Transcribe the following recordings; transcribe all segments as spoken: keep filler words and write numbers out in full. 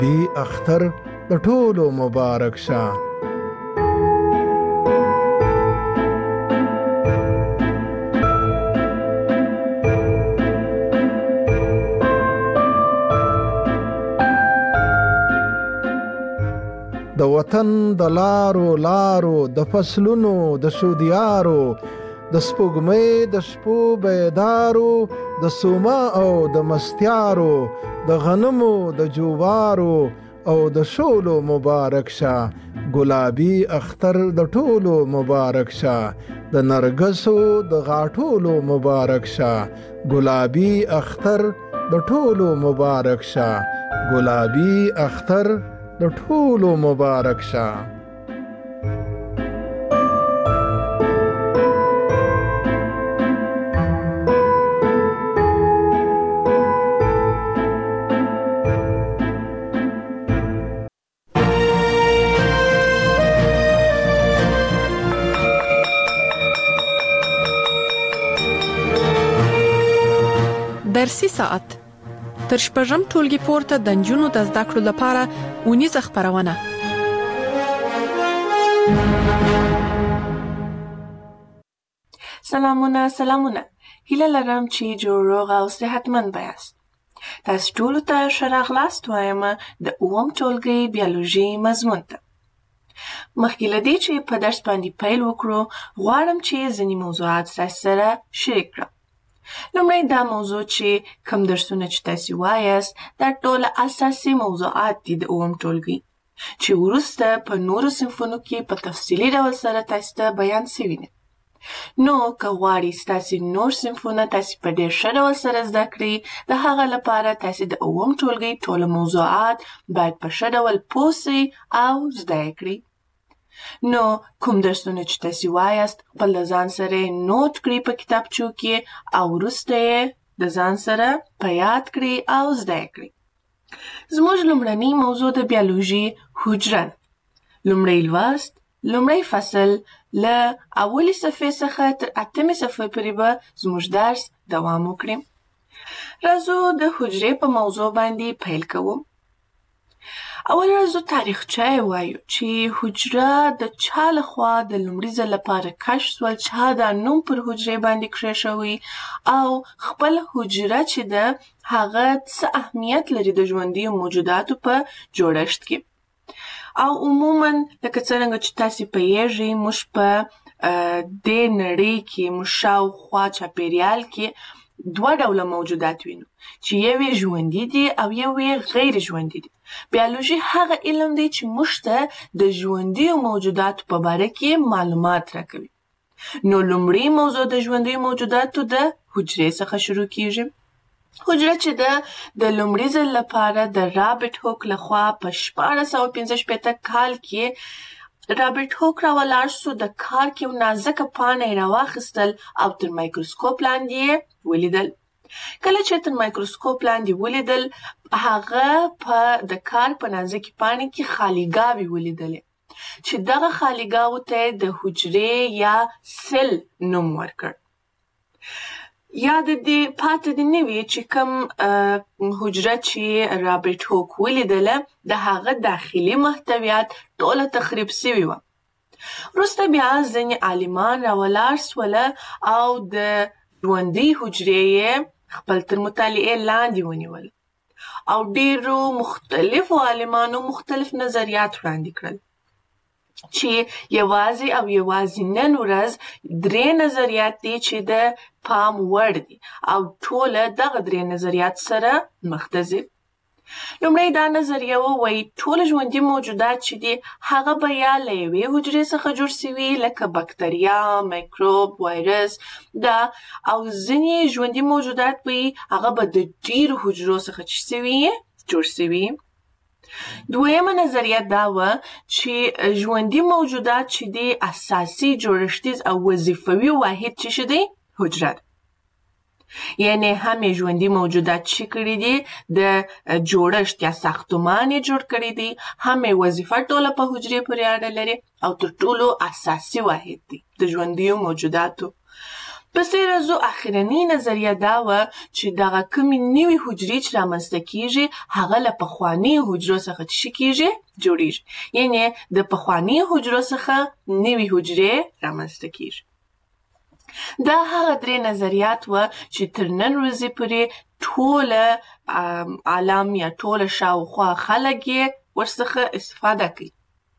ګلابي اختر د ټولو مبارک شه. د وطن د لارو لارو د فصلونو د شودیارو د سپوږمۍ د شپو بیدارو د سوما او د مستیارو د غنمو د جوارو او د شولو مبارک شه. ګلابي اختر د ټولو مبارک شه. د نرګسو د غاټولو مبارک شه. ګلابي اختر د ټولو مبارک شه. ګلابي اختر د ټولو مبارک شه. درسي ساعت تر شپږم ټولګي پورته د نجونو د زده کړو لپاره اونیزه خپرونه. سلامونه سلامونه هیله لرم چې جوړ روغ او صحتمند یاست. تاسو ټول ته ښه راغلاست وایم د اووم ټولګي بیولوژي مضمون ته. مخکې له دې چې په درس باندې پیل وکړو غواړم چې ځینې موضوعات ستاسو سره شریک کړم. لومړی دا موضوع چې کوم درسونه چې تاسو وایاست دا ټول اساسي موضوعات دي د اووم ټولګي چې وروسته په نورو صنفونو کې په تفصیلي ډول سره تاسو ته بیان شوي دي. نو که غواړئ ستاسو نور صنفونه تاسو په ډېر ښه ډول سره زده کړئ د هغه لپاره تاسو د اووم ټولګي ټول موضوعات باید په ښه ډول پوه سئ او زده یې کړئ. نو کوم درسونه چې تاسو وایاست خپل د ځان سره نوٹ کړئ په کتابچو کې او وروسته یې د ځان سره په یاد کړئ او زده یې کړئ. زموږ لومړنی موضوع د بیولوژي حجره ده. لومړی لوست لومړی فصل له اولې صفحې څخه تر اتمې صفحې پورې به زموږ درس دوام وکړي. راځو د حجرې په موضوع باندې پیل کوو. اول راځو تاریخچه وایو چې حجره د چا لخوا د لومړي ځل لپاره کشف شول، چا دا نوم پر حجرې باندې کېښوی او خپل حجره چې ده هغه څه اهمیت لري د ژوندیو موجوداتو په جوړښت کې. او عموما لکه څرنګه چې تاسې پوهیږئ موږ په دې نړۍ کې موږ شاوخوا چاپېریال کې دوه ډوله موجودات وینو چې یو یې ژوندي دي او یو یې غیر ژوندي دي. بیولوژي هغه علم دی چې موږ ته د ژوندیو موجوداتو په باره کې معلومات راکوي. نو لومړی موضوع د ژوندیو موجوداتو د حجرې څخه شروع کیږي. حجره چې ده د لومړي ځل لپاره د رابرټ هوک لخوا په شپاړس سوه پنځه شپېته کال کې رابرټ هوک راولاړ سو. د کار کې یو نازکه پاڼه یې راواخیستل او تر مایکروسکوپ لاندې یې ولیدل. کله چې تر مایکروسکوپ لاندې ولیدل هغه په د کار په نازکې پاڼې کې خالیګاوې ولیدلې چې دغه خالیګاوو ته یې د حجرې یا سل نوم ورکړ. یا د دې پاتې دې نه وي چې کوم حجره چې رابرټ هوک ولیدله د هغه داخلي محتویات ټوله تخریب سوي وه. وروسته بیا ځینې عالمان راولاړ سوله او د ژوندۍ حجرې یې خپل تر مطالعې لاندې ونیول او ډېرو مختلفو عالمانو مختلف نظریات وړاندې کړل چې یوازې او یوازې نن ورځ درې نظریات دي چې د پام وړ دي او ټوله دغه درې نظریات سره مخ ته ځي. لومړی دا نظریه وایي ټول ژوندي موجودات چې دي هغه به یا له یوې حجرې څخه جوړ سوي لکه بکتریا، میکروب، وایرس دا او ځینې ژوندي موجودات به هغه به د ډېرو حجرو څخه چې سوي جوړ سوي. دویمه نظریه دا وه چې ژوندي موجودات چې دي اساسي جوړښتیز او وظیفوي واحد چې شي دی حجره ده. یعنی هم یې ژوندي موجودات چې کړي دي د جوړښت یا ساختمان یې جوړ کړي دي، هم یې وظیفه ټوله په حجرې پورې اړه لري او تر ټولو اساسي واحد دی د ژوندیو موجوداتو. پسې راځو اخرنۍ نظریه دا وه چې دغه کومې نوي حجرې چې رامنځته کیږي هغه له پخوانیو حجرو څخه څه کیږي جوړیږي، یعنې د پخوانیو حجرو څخه نوي حجرې رامنځته کیږي. دا هغه درې نظریات وه چې تر نن ورځې پورې ټوله عالم یا ټوله شاوخوا خلک یې ورڅخه استفاده کوي.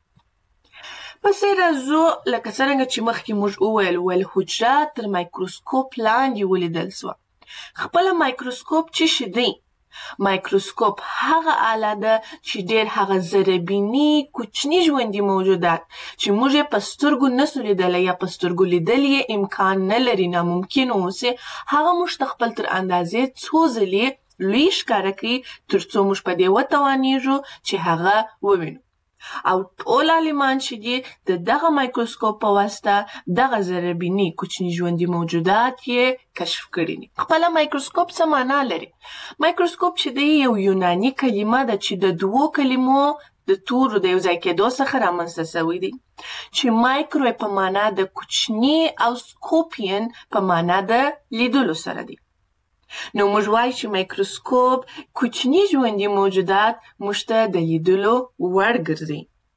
پسې راځو لکه څرنګه چې مخکې موږ وویل ویل حجره تر مایکروسکوپ لاندې ولیدل سوه. خپله مایکروسکوپ څه شی دی؟ مایکروسکوپ هغه آله ده چې ډېر هغه ذرهبیني کوچني ژوندي موجودات چې موږ یې په سترګو نسو لیدلی یا په سترګو لیدل یې امکان نه لري، ناممکن اوسي، هغه موږ ته خپل تر اندازې څو ځلې لوی ښکاره کوي تر څو موږ په دې وتوانیږو چې هغه ووینو. او ټول عالمان چې دي د دغه مایکروسکوپ په واسطه دغه ذرهبیني کوچني ژوندي موجودات یې کشف کړي دي. خپله مایکروسکوپ څه معنا لري؟ مایکروسکوپ چې دی یو یوناني کلمه ده چې د دوو کلمو د تورو د یو ځای کېدو څخه رامنځته سوی دی، چې مایکرو په معنا د کوچني او سکوپین په معنا د لیدلو سره دی. نو موږ وایو چې مایکروسکوپ کوچني ژوندي موجودات موږ ته د لیدلو وړ ګرځي.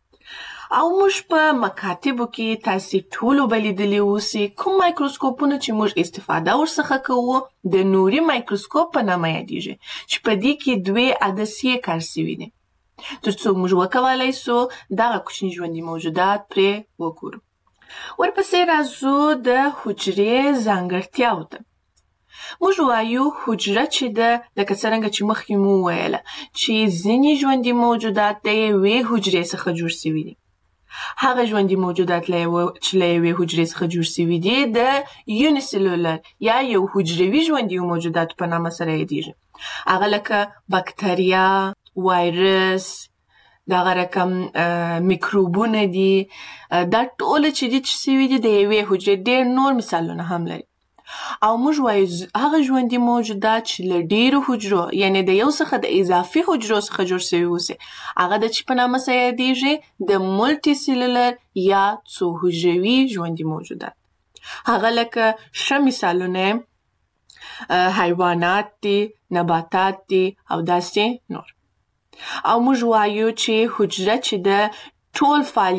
او موږ په مکاتبو کې تاسې ټولو به لیدلي اوسي کوم مایکروسکوپونه چې موږ استفاده ورڅخه کوو د نوري مایکروسکوپ په نامه یادیږي، چې په دې کې دوې عدسیې کار سوي دي تر څو موږ وکولی سو دغه کوچني ژوندي موجودات پرې وګورو. ورپسې راځو د حجرې ځانګړتیاو ته. موږ وایو حجره چې ده لکه څرنګه چې مخکې مو وویله چې ځینې ژوندي موجودات د یوې حجرې څخه جوړ سوي دي. هغه ژوندي موجودات چې له یوې حجرې څخه جوړ سوي دي د یونیسلولر یا یو حجروي ژوندي موجوداتو په نامه سره یادیږي. هغه لکه بکتریا، وایرس، دغه رقم میکروبونه دي، دا ټوله چې دي چې سوي دي د یوې حجرې. ډېر نور مثالونه هم لري. او موږ وایو هغه ژوندي موجودات چې له ډېرو حجرو یعنې د یو څخه د اضافي حجرو څخه جوړ سوي اوسي هغه د چې په نامه سره یادیږي د مولټي سیلولر یا څو حجروي ژوندي موجودات. هغه لکه ښه مثالونه حیوانات دي، نباتات دي او داسې نور. او موږ وایو چې حجره چې د ټول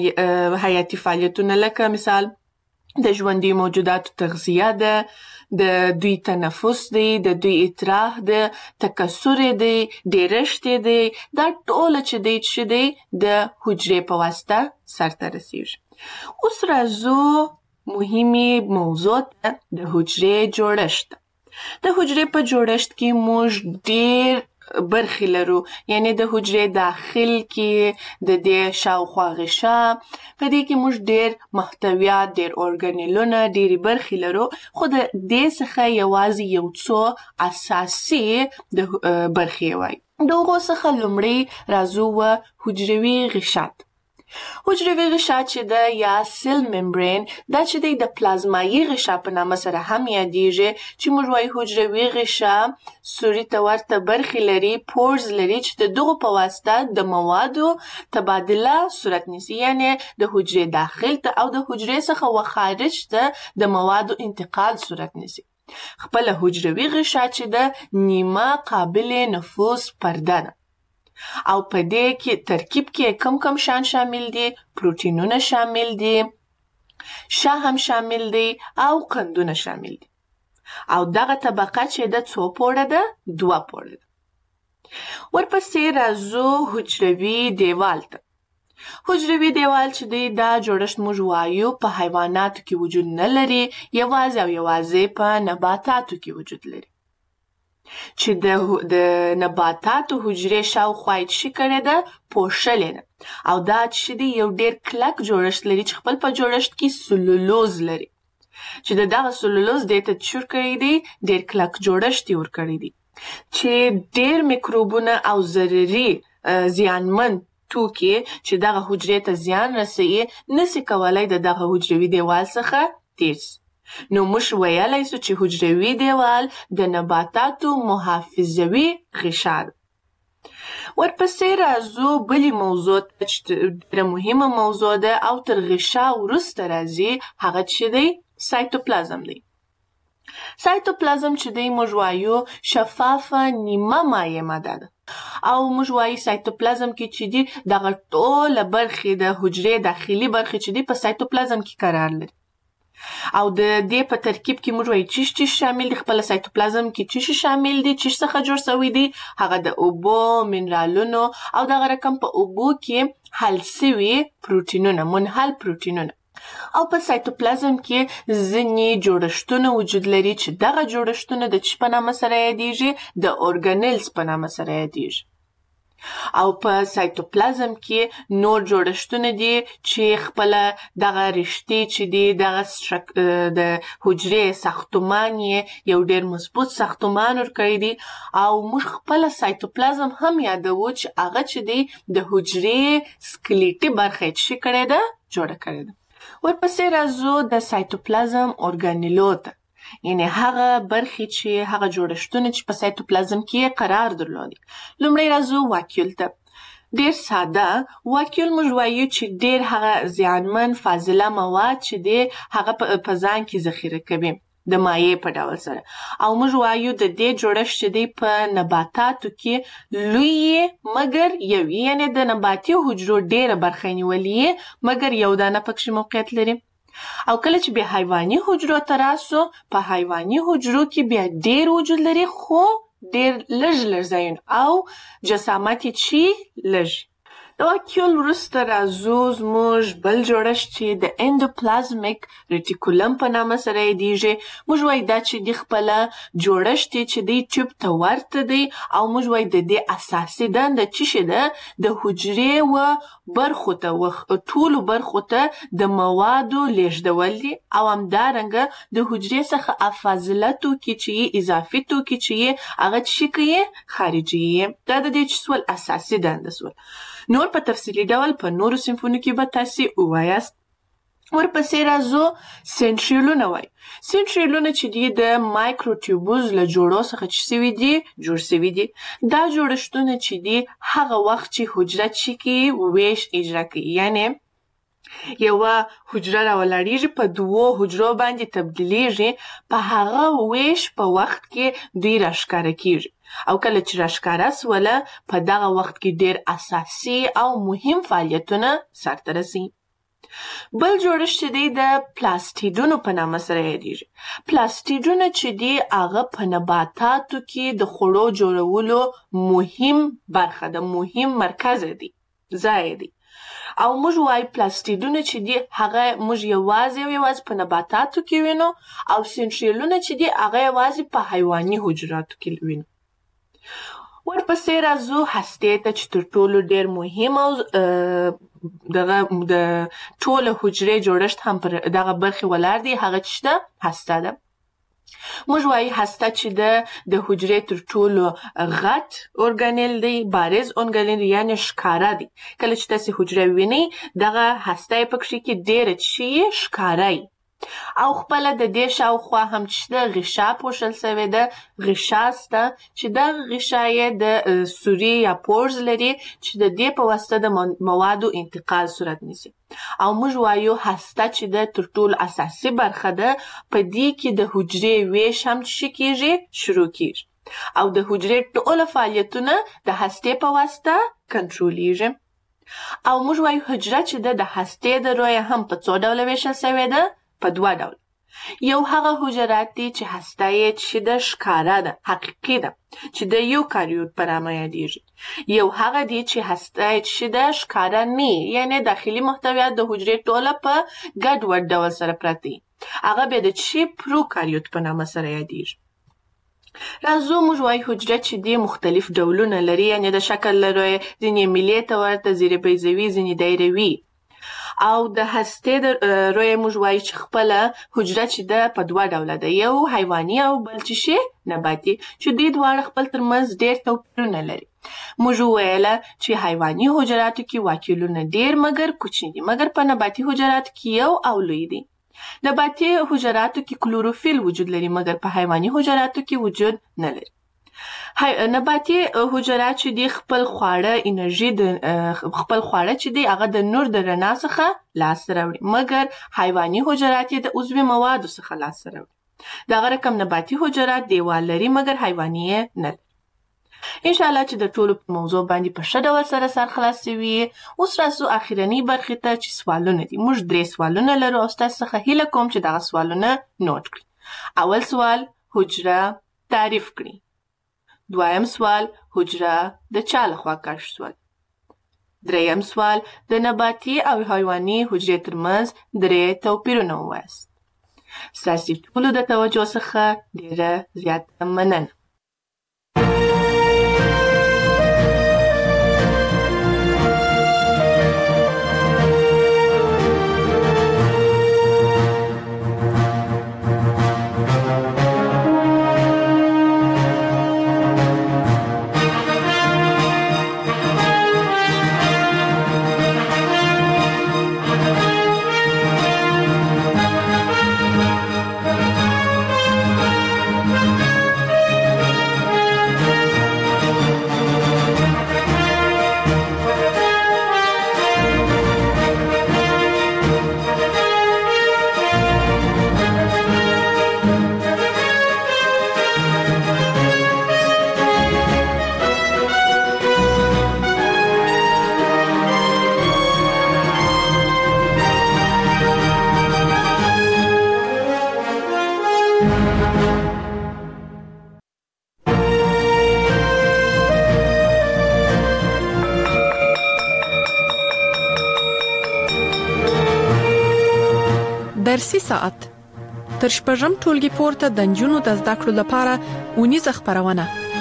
حیاتي فعالیتونه لکه مثال د ژوندي موجوداتو تغذیه ده، د دوی تنفس دی، د دوی اطراح ده، تکثر دی، ډیرشت دی، دا ټوله چې دی چې دی د حجرې په واسطه سرته رسیږي. اوس راځو مهمې موضوع ته د حجرې جوړښت. د حجرې په جوړښت کې موږ ډیر برخې لرو، یعنی د حجرې داخل کې د دې شاوخوا غشا په دې کې موږ ډیر محتویات، ډیر ارګانیلونه، ډیرې برخې لرو، خو د دې څخه یوازې یو څو اساسي د برخې وایي. د هغو څخه لومړی راځو و حجروي غشا. حجروي غشا چې ده یا سیل ممبرین دا چې دی د پلازمایي غشا په نامه سره هم یادیږي، چې موږ وایو حجروي غشا سوري ته ورته برخې لري، پورز لري چې د دغو په واسطه د موادو تبادله صورت نیسي، یعنې د حجرې داخل ته او د حجرې څخه و خارج ته د موادو انتقال صورت نیسي. خپله حجروي غشا چې ده نیمه قابل نفوذ پرده ده او په دې کې ترکیب کې کم کم شان شامل دي، پروتینونه شامل دي، شا هم شامل دي او قندونه شامل دي. او دغه طبقه چې ده څو پوړه ده؟ دوه پوړه ده. ورپسې راځو حجروي دیوال ته. حجروي دیوال چې دی دا جوړښت موږ وایو په حیواناتو کې وجود نه لري، یوازې او یوازې په نباتاتو کې وجود لري، چې د نباتاتو حجرې شاوخوا یې څه کړې ده؟ پوښلې ده. او دا چې دی یو ډېر کلک جوړښت لري چې خپل په جوړښت کې سلولوز لري، چې د دغه سلولوز دې ته څه ورکړی دی؟ ډېر کلک جوړښت یې ورکړی دی چې ډېر میکروبونه او ضرري زیانمن توکي چې دغه حجرې ته زیان رسوي نسي کولی د دغه حجروي دیوال څخه تېر سي. نو موږ ویلی سو چې حجروي دیوال د نباتاتو محافظوي غشا ده. ورپسې راځو بلې موضوع ته چې ډېره مهمه موضوع ده او تر غشا وروسته راځي، هغه چې دی سایتوپلازم دی. سایتوپلازم چې دی موږ وایو شفافه نیمه مایع ماده ده او موږ وایو سایتوپلازم کې چې دی دغه ټوله برخې د حجرې داخلي برخې چې دی په سایتوپلازم کې قرار لري او د دې په ترکیب کې موږ وایو چیش چیش شامل دي خپل سایتوپلازم کې چیش شامل دي چیش څخه جوړ شوی دي هغه د اوبو منرالونو او دغه رقم په اوبو کې حل شوي پروتینونه منحل پروتینونه او په سایتوپلازم کې ځینې جوړښتونه وجود لري چې دغه جوړښتونه د چی په نامه سره یادیږي د اورګانیلز په نامه سره یادیږي او په سایتوپلازم کې نور جوړښتونه دي چې خپل دغه رشتې چې دي دغه د حجرې ساختمان یو ډیر مضبوط ساختمان ورکړی دی او موږ خپل سایتوپلازم هم یادوو چې هغه چې دی د حجرې سکلیټي برخه چې کړی ده جوړه کړی ده ورپسې راځو د سایتوپلازم اورګانیلو ته یعنی هغه برخې چې هغه جوړښتونه چې په سایتوپلازم کې قرار درلودي لومړی راځو واکیول ته ډیر ساده واکیول موږ وایو چې ډیر هغه زیانمن فاضله مواد چې دی هغه په ځان کې ذخیره کوي د مایع په ډول سره او موږ وایو د دې جوړښت چې دی په نباتاتو کې لوی مګر یو یعنی د نباتي حجرو ډیره برخه نیولې مګر یو دانه پکې موقعیت لري او کله چې بیا حیواني حجرو ته راسو په حیواني حجرو کې بیا ډیر وجود لري خو ډیر لږ لږ ځایونه او جسامت یې چې لږ د واکیول وروسته راځو زموږ بل جوړښت چې د اندوپلازمیک ریټیکولم په نامه سره یادیږي موږ وایو دا چې د خپله جوړښت چې دی ټیوب ته ورته دی او موږ وایو د دې اساسي دنده څه شی ده د حجرې و برخو ته ټولو برخو ته د موادو لیږدول دي او همدارنګه د حجرې څخه فاضله توکي چې اضافي توکي چې هغه څه کوي خارجي دا د دې چې سول اساسي دنده سول نور په تفصیلي ډول په نورو صنفونو کې به تاسې ووایاست ورپسې راځو سنټریولونه وایي سنټریولونه چې دي د مایکروټیوبوز له جوړو څخه چې سوي دي جوړ سوي دي دا جوړښتونه چې دي هغه وخت چې حجره چې کوي ویش اجرا کوي یعنی یوه حجره راولاړیږي په دوو حجرو باندې تبدیلیږي په هغه ویش په وخت کې دوی راښکاره کیږي او کله چې راښکاره سوله په دغه وخت کې ډیر اساسي او مهم فعالیتونه سرته رسي بل جوړښت چې دی د پلاستیډونو په نامه سره یادیږي پلاستیډونه چې دی هغه په نباتاتو کې د خوړو جوړولو مهم برخه ده مهم مرکز دی ځای دی او موږ وایو پلاستیډونه چې دي هغه موږ یوازې او یوازې په نباتاتو کې وینو او سنټریولونه چې دي هغه یوازې په حیواني حجراتو کې وینو ورپسې راځو هستې ته چې تر ټولو ډېر مهم او دغه د ټوله حجرې جوړښت هم پر دغه برخې ولاړ دی هغه چې ده هسته ده موږ وایو هسته چې ده د حجرې تر ټولو غټ اورګانیل دی بارز اورګانیل یعنې ښکاره دی کله چې تاسې حجره وینئ دغه هسته یې پکښې کې ډېره چې ښکاره یي او خپله د دې شاوخوا هم چې ده غشا پوښل سوې ده غشا سته چې دغه غشا یې د سوري یا پورز لري چې د دې په واسطه د موادو انتقال صورت نیسي او موږ وایو هسته چې ده تر ټولو اساسي برخه ده په دې کې د حجرې ویش هم څه کیږي شروع کیږي او د حجرې ټوله فعالیتونه د هستې په واسطه کنټرولیږي او موږ وایو حجره چې ده د هستې د رویه هم په څو ډوله ویشل سوې ده په دوه ډول یو هغه حجرات دي چې هسته یې چې ده ښکاره ده حقیقي ده چې د یوکاریوت په نامه یادیږي یو هغه دی چې هسته یې چې ده ښکاره نه یعنې داخلي محتویات د حجرې ټوله په ګډوډ ډول سره پراته وي هغه بیا د چې پروکاریوت په نامه سره یادیږي راځو موږ وایو حجره چې دی مختلف ډولونه لري یعنې د شکل له رویې ځینې میلې ته ورته ځینې بیضوي ځینې دایروي او د هستې د رویې موږ وایو چې خپله حجره چې ده په دوه ډوله ده یو حیواني او بل چې شي نباتي چې دوی دواړه خپل ترمنځ ډېر توپیرونه لري موږ وویله چې حیواني حجراتو کې واکیولونه ډېر مګر کوچني دي مګر په نباتي حجراتو کې یو او لوی دي نباتي حجراتو کې کلوروفیل وجود لري مګر په حیواني حجراتو کې وجود نه لري نباتي حجرات چې دي خپل خواړه انرژي د خپل خواړه چې دي هغه د نور د رڼا څخه لاسته راوړي مګر حیواني حجرات یې د عضوي موادو څخه لاسته راوړي دغه رقم نباتي حجرات دیوال لري مګر حیواني یې نه لري. انشاءالله چې د ټولو په موضوع باندې په ښه ډول سره سر خلاص شوي. اوس راځو اخرنۍ برخې ته چې سوالونه دي. موږ درې سوالونه لرو او ستاسو څخه هیله کوم چې دغه سوالونه نوٹ کړئ. اول سوال حجره تعریف کړئ. دویم سوال حجره د چا لخوا کشف شول. دریم سوال د نباتي او حیواني حجرې ترمنځ درې توپیرونه ووایاست. ستاسو ټولو د توجه څخه ډیره زیاته مننه. درسي ساعت تر شپږم ټولګي پورته د نجونو د زده کړو لپاره اونیزه خپرونه.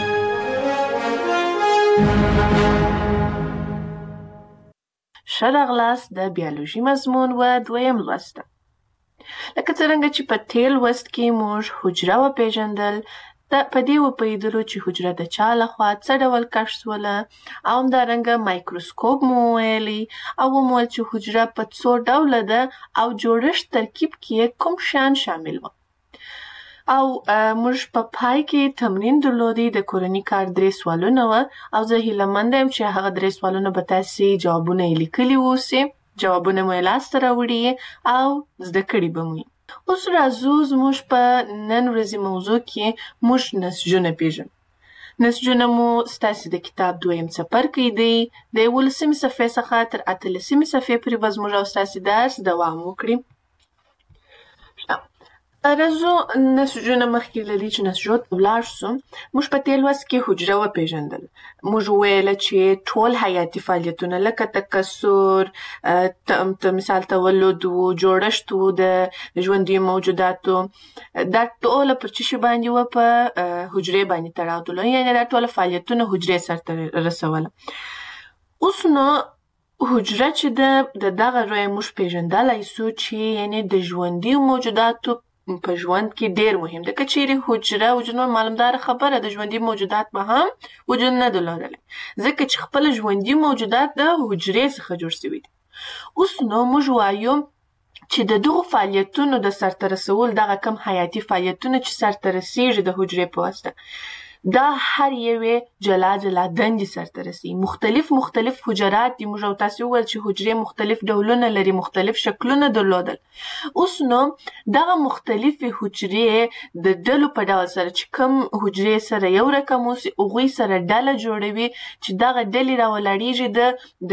ښه راغلاست د بیولوژي مضمون و دویم لوست. لکه څرنګه چې په تیر لوست کې موږ حجره وپېژندل، په دې وپوهېدلو چې حجره د چا لخوا څه ډول کشف شوله، او همدارنګه مایکروسکوپ مو وویلي او ومویل چې حجره په څو ډوله ده او جوړښت ترکیب کې کوم شیان شامل وو. او موږ په پای کې تمرین درلودی د کورني کار درې سوالونه وه او زه هیله منده یم چې هغه درې سوالونه به تاسې جوابونه یې لیکلي واوسئ، جوابونه مو یې لاسته راوړي او زده کړي به مو. اوس راځو زموږ په نن ورځې موضوع کې موږ نسجونه پېژنو. نسجونه مو ستاسې د کتاب دویم څپرکی دی. د یولسمې صفحې څخه تر اتلسمې صفحې پورې به زموږ او ستاسې درس دوام وکړي. راځو نسجونه مخکې له دې چې نسجو ته ولاړ شو، موږ په تېر لوست کې حجره وپېژندل. موږ وویله چې ټول حیاتي فعالیتونه لکه تکثر، مثال تولد و، جوړښت و د ژوندیو موجوداتو، دا ټوله پر څه شي باندې وه؟ په حجرې باندې تړاو درلود، یعنې دا ټوله فعالیتونه حجرې سرته رسوله. اوس نو حجره چې ده د دغه رویه موږ پېژندلی سو چې یعنې د ژوندیو موجوداتو په ژوند کې ډیر مهم ده. که چیرې حجره وجود نه معلومداره خبره د ژوندي موجودات به هم وجود نه درلودلی، ځکه چې خپل ژوندي موجودات د حجرې څخه جوړ شوي دي. اوس نو موږ وایو چې د دغو فعالیتونو د سرته رسول، دغه کم حیاتي فعالیتونه چې سرته رسیږي د حجرې په واسطه، دا هر یوې جلا جلا دندې سرته رسي. مختلف مختلف حجرات دي. موږ او تاسې وویل چې حجرې مختلف ډولونه لري، مختلف شکلونه درلودل. اوس نو دغه مختلفې حجرې د ډلو په ډول سره چې کوم حجرې سره یو رقم اوسي، هغوی سره ډله جوړوي چې دغه ډلې راولاړېږي د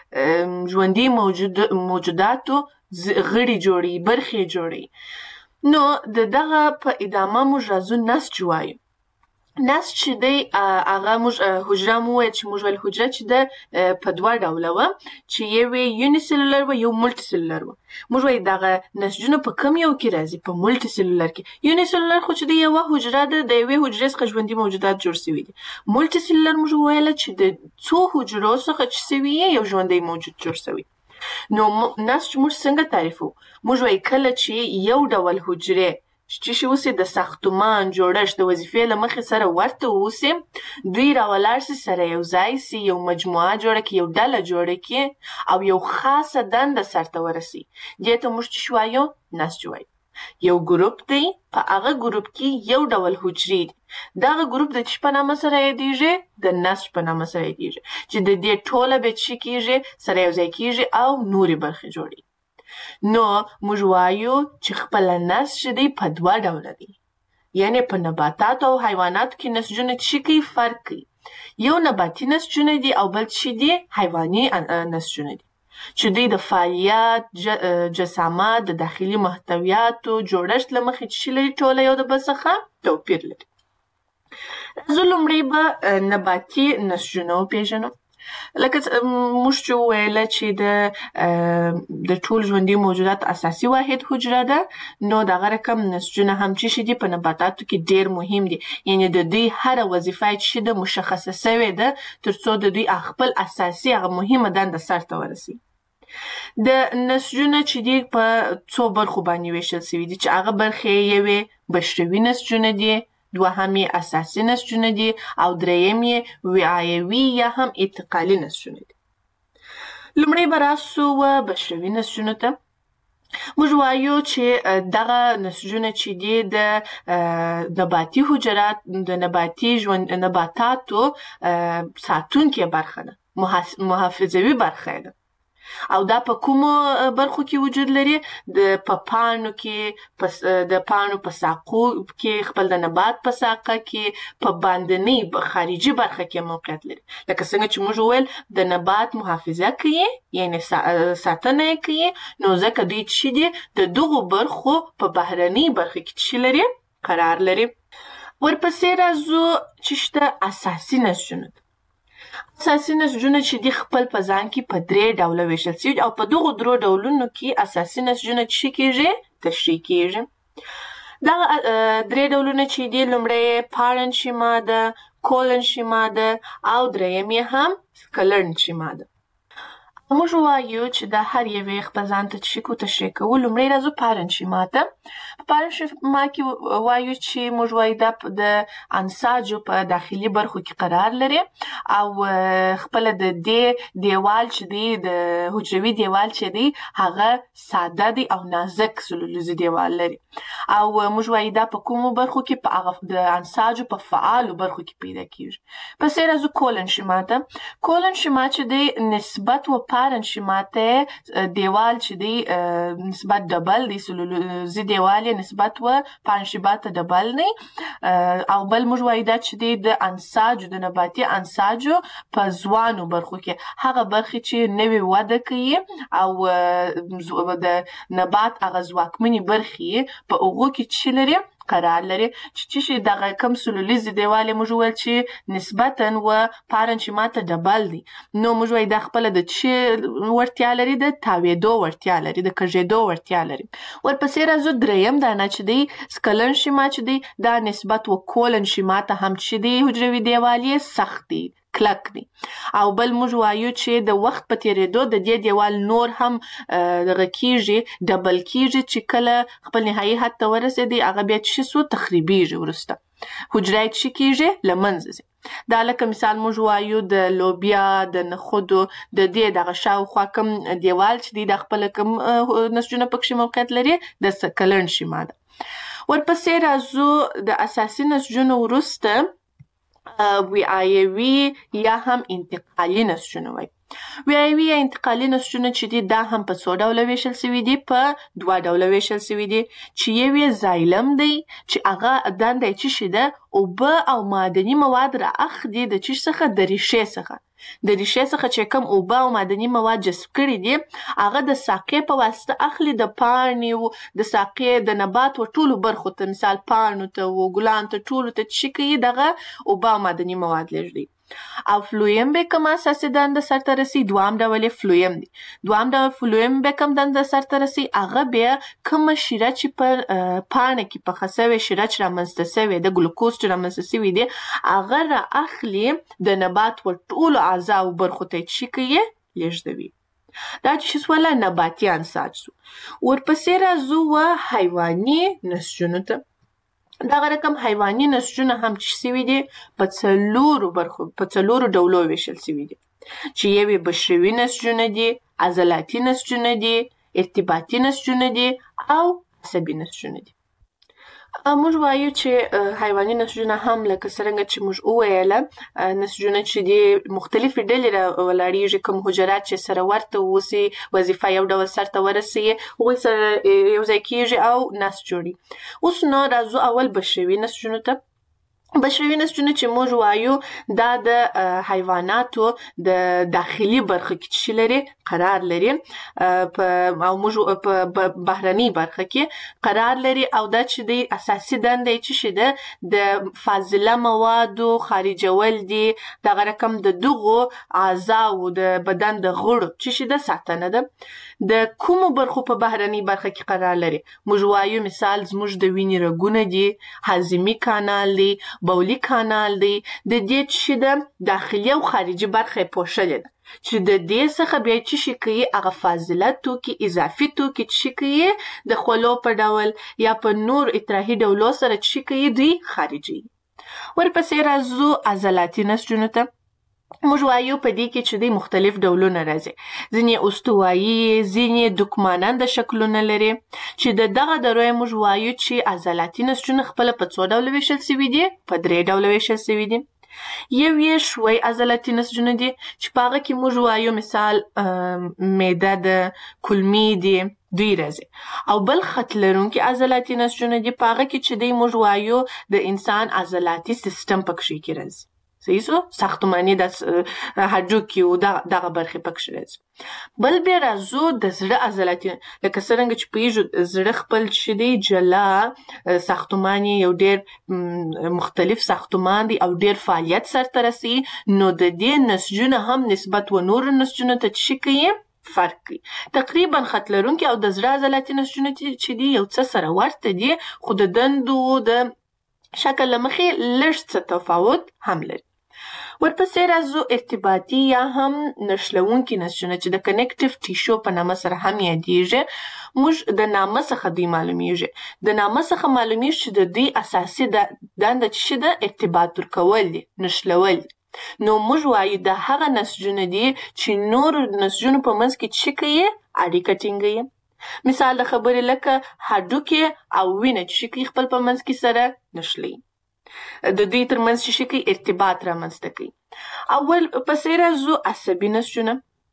ژوندي موجوداتو غړي جوړي، برخې جوړي. نو د دغه په ادامه موږ راځو نسج وایو. نسج چې دی هغه موږ حجره مو وویل چې موږ ویل حجره چې ده په دوه ډوله وه، چې یو یې یوني سلولر وه، یو ملټي سلولر وه. موږ وایو دغه نسجونه په کوم یو کې راځي؟ په ملټي سلولر کې. یوني سلولر خو چې د یوه حجره ده، د یوې حجرې څخه ژوندي موجودات جوړ شوي دي. ملټي سلولر موږ وویله چې د څو حجرو څخه چې شوي یو ژوندی موجود جوړ شوی. نو نسج موږ څنګه تعریفوو؟ موږ وایو کله چې یو ډول حجرې چې شي اوسي د ساختمان جوړښت د وظیفې له مخې سره ورته اوسي، دوی راولاړ سي، سره یو ځای سي، یو مجموعه جوړه کړي، یو ډله جوړه کړي او یو خاصه دنده سرته ورسي. دې ته موږ چې وایو؟ نسج وایو. یو ګروپ دی، په هغه ګروپ کې یو ډول حجرې دي. دغه ګروپ د څه په نامه سره یادیږي؟ د نسج په نامه سره یادیږي، چې د دې ټوله به څه کیږي؟ سره یو ځای کیږي او نورې برخې جوړي. نو موږ وایو چې خپله نسج چې دی په دوه ډوله دی. یعنې په نباتاتو او حیواناتو کې نسجونه څه کوي؟ فرق کوي. یو نباتي نسجونه دي او بل چې دي حیواني نسجونه دي چې دوی د فعالیت، جسامت، د داخلي محتویاتو جوړښت له مخې چې لري ټوله یو د بل څخه توپیر لري. زه لومړی به نباتي نسجونه وپېژنم. لکه موږ چې وویله چې د د ټول ژوندي موجوداتو اساسي واحد حجره ده، نو دغه رقم نسجونه هم چې شي دي په نباتاتو کې ډېر مهم دي. یعنې د دوی هره وظیفه چې ده مشخصه سوې ده تر څو د دوی خپل اساسي هغه مهمه دنده سرته ورسوي. د نسجونه چې دي په څو برخو باندې ویشل سوي دي چې هغه برخې یوې بشروي نسجونه دي، دوهم یې اساسي نسجونه دي او دریم یې وعایوي یا هم انتقالي نسجونه دي. لومړی به راسو و بشروي نسجونو ته. موږ وایو چې دغه نسجونه چې دي د نباتي حجرات د نباتي ژوند نباتاتو ساتونکې برخه ده، محافظوي برخه ده. او دا په کومو برخو کې وجود لري؟ د په پاڼو کې، د پاڼو په ساقو کې، خپل د نبات په ساقه کې، په باندنۍ خارجي برخه کې موقعیت لري. لکه څنګه چې موږ وویل د نبات محافظه کوي، یعنې ساتنه یې کوي، نو ځکه دوی چې دي د دغو برخو په بهرنۍ برخه کې چې لري قرار لري. ورپسې راځو چې شته اساسي نسجونه. اساسي نسجونه چې دي خپل په ځان کې په درې ډوله ویشل سوي او په دغو درو ډولونو کې اساسي نسجونه چې کېږي تشریح کېږي. دغه درې ډولونه چې دي لومړی پارنشي ماده، کولنشي ماده او دریم یې هم سکلرنشي ماده. موږ وایو چې د هر یوې خپل ځان ته چې کو تشریح کوو. لومړی راځو پارنشي ماده. په پارنشي ماده کې وایو چې موږ وایو دا د انساجو په داخلي برخو کې قرار لري او خپله د دې دیوال چې دی د حجروي دیوال چې دی هغه ساده دی او نازک سلولوزي دیوال لري. او موږ وایو دا په کومو برخو کې؟ په هغه د انساجو په فعالو برخو کې پیدا کېږي. پسې راځو کولنشي ماده. کولنشي ماده چې دی نسبت و پارنشي ماده دیوال چې دی نسبت ډبل دی، سلولوزي دیوال یې نسبت و پارنشي ماده ډبل دی. او بل موږ وایو دا چې دی د انساجو د نباتي انساجو په ځوانو برخو کې هغه برخې چې نوې وده کوي او د نبات هغه ځواکمنې برخې په هغو کې چې لري قرار لري چې چې دغه کم سلولیزي دیوال یې موږ وویل چې نسبتاً و پارنشي ماده ډبل دی. نو موږ وایو دا خپله د چې وړتیا لري؟ د تاویدو وړتیا لري، د کږېدو وړتیا لري. ورپسې راځو دریم دانه چې دی سکلرنشي ماده چې دی دا نسبت و کولنشي ماده هم چې دی حجروي دیوال یې سخت دی، کلک دی. او بل موږ وایو چې د وخت په تېرېدو د دې دیوال نور هم دغه کېږي، ډبل کېږي، چې کله خپل نهایي حد ته ورسېدی هغه بیا چې سو تخریبېږي، وروسته حجره یې چې کېږي له منځه ځي. دا لکه مثال موږ وایو د لوبیا، د نخودو د دې دغه شاوخوا کوم دیوال چې دی د خپله کوم نسجونه پکښې موقعیت لري د سکلرنشي ماده. ورپسې راځو د اساسي نسجونو وروسته وعایوي یا هم انتقالي نسجونه وایي. وعایوي یا انتقالي نسجونه چې دي دا هم په څو ډوله ویشل سوي دي؟ په دوه ډوله ویشل سوي دي چې یو یې زایلم دی چې هغه دنده یې څه شي ده؟ اوبه او معدني مواد را اخلي د څه څخه؟ د ریښې څخه. د ریښې څخه چې کوم اوبه او معدني مواد جذب کړي دي هغه د ساقې په واسطه اخلي د پاڼې د ساقې د نبات و ټولو برخو ته، مثال پاڼو ته و ګلانو ته ټولو ته چې کوي دغه اوبه او معدني مواد لېږدي. او فلویم به کوم اساسي دنده سرته رسي؟ دوام ډول یې فلویم دی. دوام ډول فلویم به کوم دنده سرته رسي؟ هغه بیا کومه شیره چې په پاڼه کې پخه سوې شیره چې رامنځته سوې ده، ګلوکوز چې رامنځته سوي دی، هغه را اخلي د نبات و ټولو اعضاو برخو ته چې کوي لېږدوي. دا چې شوله نباتي انساج سو. ورپسې راځو و حیواني نسجونو ته. دغه رقم حیواني نسجونه هم چې سوي دي په څلورو برخو په څلورو ډولو ویشل سوي دي چې یوې بشروي نسجونه دي، عضلاتي نسجونه دي، ارتباطي نسجونه دي او عصبي نسجونه دي. موږ وایو چې حیواني نسجونه هم لکه څرنګه چې موږ وویله نسجونه چې دي مختلفې ډلې راولاړېږي، کوم حجرات چې سره ورته واوسي، وظیفه یو ډول سرته ورسوي، هغوی سره یو ځای کېږي او نسج جوړي. اوس نو راځو اول بشروي نسجونو ته. بشروي نسجونه چې موږ وایو دا د حیواناتو د داخلي برخه کې چې لري قرار لري، او موږ په بهرنۍ برخه کې قرار لري، او دا چې دی اساسي دنده یې چې شي ده د فاضله موادو خارجول دي، دغه رقم د دغو اعضاو د بدن د غړو چې شي ده ساتنه ده. د کومو برخو په بهرنۍ برخه کې قرار لري؟ موږ وایو مثال زموږ د وینې رګونه دي، هاضمي کانال دی، بولی کانال دی، د دې چې د داخلي او خارجي برخه پوښلې ده، چې د دې څخه بیا چې شي کوي هغه فاضله توکي، اضافي توکي چې کوي د خولو په ډول یا په نور اطراحي ډولو سره چې کوي دوی خارجي. ورپسې راځو عضلاتي نسجونو ته. موږ وایو په دې کې چې دوی مختلف ډولونه راځي، ځینې استوایي، ځینې دوکماننده شکلونه لري، چې د دغه دروی موږ وایو چې عضلاتي نسجونه خپله په څو ډوله ویشل سوي دي؟ په درې ډوله ویشل سوي دي. یو یې ښوی عضلاتي نسجونه دي چې په هغه کې موږ وایو مثال معده ده، کولمې دي، دوی راځي. او بل خط لرونکي عضلاتي نسجونه دي په هغه کې چې دوی موږ وایو د انسان عضلاتي سیستم پکښې کې راځي. صحیح سو؟ ساختماني د هډوکي او دغه برخې پکښې راځي. بل بیا راځو د زړه عضلاتي، لکه څرنګه چې پوهېږو زړه خپل چې دی جلا ساختمان یو ډېر مختلف ساختمان دی او ډېر فعالیت سرته رسوي، نو د دې نسجونه هم نسبت و نورو نسجونو ته چې کوي فرق کوي. تقریبا خط لرونکي او د زړه عضلاتي نسجونه چې دي یو څه سره ورته دي، خو د دندو د شکل له مخې لږ څه تفاوت هم لري. ورپسې راځو ارتباطي یا هم نښلونکي نسجونه چې د کنیکټیو ټیشو په نامه سره هم یادېږي. موږ د نامه څخه دوی معلومیږي. د نامه څخه معلومیږي چې د دوی اساسي دنده چې ده ارتباط ورکول دي، نښلول دي. نو موږ وایو دا هغه نسجونه دي چې نورو نسجونو په منځ کې چې کوي اړیکه ټینګوي. مثال د خبرې لکه هډوکي او وینه چې کوي خپل په منځ کې سره نښلوي، د دوی ترمنځ چې کوي ارتباط رامنځته کوي. اول پسې راځو عصبي نسجونه.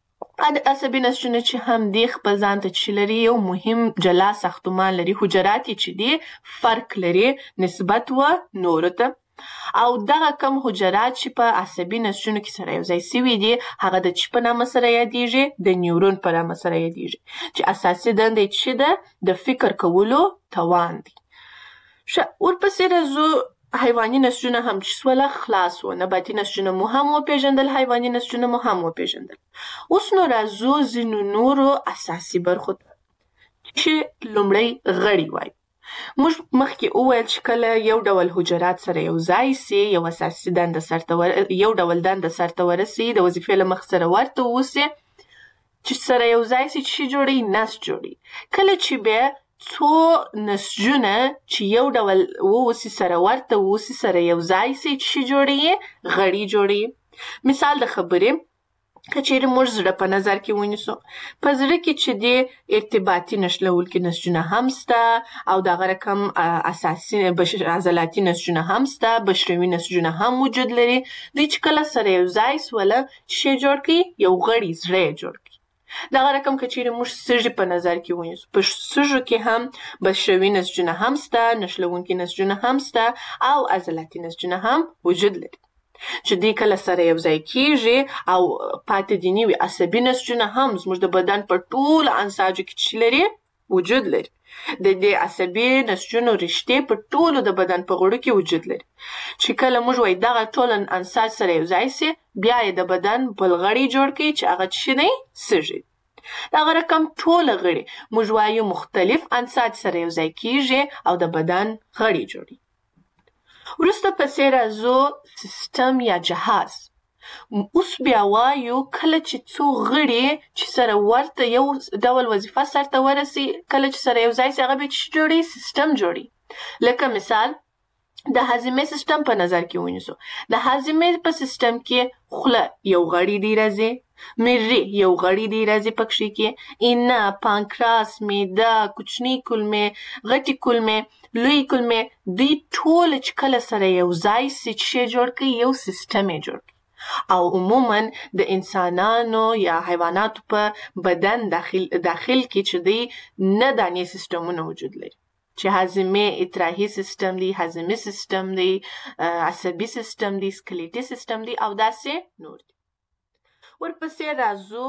عصبي نسجونه چې هم دی خپل ځان ته چې لري یو مهم جلا ساختمان لري، حجرات چې دی فرق لري نسبت و نورو ته، او دغه کم حجرات چې په عصبي نسجونو کې سره یو ځای سوي دي هغه د چی په نامه سره یادېږي؟ د نیورون په نامه سره یادېږي، چې اساسي دنده یې چې ده د فکر کولو توان دی. ښه، ورپسې راځو حیواني نسجونه هم چې سوله خلاص و. نباتي نسجونه مو هم وپېژندل، حیواني نسجونه مو هم وپېژندل. اوس نو راځو ځینو نورو اساسي برخو ته چې لومړی غړي وایو. موږ مخکې وویل چې کله یو ډول حجرات سره یو ځای سي، یو اساسي دنده سرته ور... یو ډول دنده سرته ورسي، د وظیفې له مخ سره ورته اوسي، چې سره یو ځای سي چې جوړي نسج جوړي. کله چې بیا څو نسجونه چې یو ډول واوسي، سره ورته واوسي، سره یو ځای سي، چې جوړي غړي جوړي. مثال د خبرې که چیرې موږ زړه په نظر کې ونیسو، په زړه کې چې دی ارتباطي نښلونکي نسجونه هم سته، او دغه رقم اساسي عضلاتي نسجونه هم سته، بشروي نسجونه هم وجود لري. دوی چې کله سره یو ځای سوله چې جوړ کړي یو غړی زړه یې جوړ کړي. دغه رقم که چیرې موږ سږي په نظر کې ونیسو، په سږو کې هم بشروي نسجونه هم سته، نښلونکي نسجونه هم سته، او عضلاتي نسجونه هم وجود لري، چې دوی کله سره یو ځای کېږي او پاتې دي نوي. عصبي نسجونه هم زموږ د بدن په ټولو انساجو کې چې لري وجود لري. د دې عصبي نسجونو رشتې په ټولو د بدن په غړو کې وجود لري، چې کله موږ وایو دغه ټول انساج سره یو ځای سي، بیا یې د بدن بل غړی جوړ کړي چې هغه چې دی سږي. دغه رقم ټول غړي موږ وایو مختلف انساج سره یو ځای کېږي او د بدن غړي جوړي. وروسته پسې راځو سیستم یا جهاز. اوس بیا وایو کله چې څو غړي چې سره ورته یو ډول وظیفه سرته ورسي، کله چې سره یو ځای سي، هغه بیا چې جوړي سیستم جوړي. لکه مثال د هاضمې سیستم په نظر کې ونیسو. د هاضمې په سیستم کې خوله یو غړی دی راځي، مرۍ یو غړی دی راځي پکښې کې، اینه، پانکراس، معده، کوچني کولمې، غټې کولمې، لوی کولمې، دوی ټول چې کله سره یو ځای سي څه شی جوړ کړي؟ یو سیستم یې جوړ کړي. او عموما د انسانانو یا حیواناتو په بدن داخل داخل کې چې دی نه دانې سیستمونه وجود لري، چې هاضمې اطراحي سیستم دی، هاضمي سیستم دی، عصبي سیستم دی، سکلیټي سیستم دی او داسې نور دي. ورپسې راځو